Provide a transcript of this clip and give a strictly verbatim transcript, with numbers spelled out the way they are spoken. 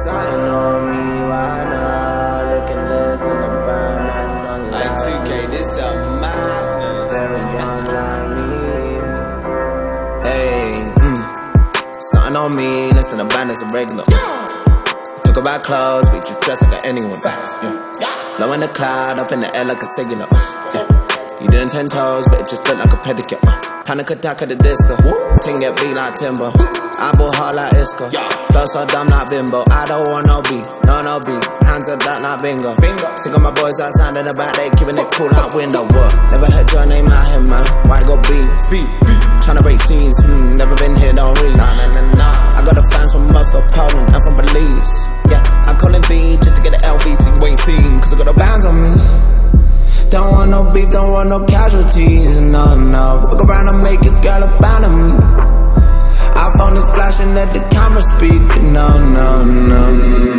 Sighting on me, why not? Looking less than the band, that's unlike. Like two K, this a madness. Very young like me. Hey, mm. Something on me, less than a band, that's a regular. Talk about clothes, we just dress like anyone. Yeah. Low in the cloud, up in the air like a singular. Yeah. You doing ten toes, but it just look like a pedicure. Panic attack at the disco. Ting get beat like timber. I ball hard like Isco. Flow so dumb like bimbo. I don't want no beat, no no beat. Hands up that like bingo. Think of my boys outside in the back, they keeping it cool like window. What? Never heard your name out here, man. Why go beat? Tryna break scenes, hmm, never been here, don't read. Nah, nah, nah, nah. I got the fans from Moscow, Poland, and from Belize. Yeah, I call him V just to get the L V C. You ain't seen, cause I got the bands on me. Don't want no beef, don't want no casualties, no, no. Fuck around and make a girl abandon me. iPhone is flashing at the camera speaking, no, no, no, no.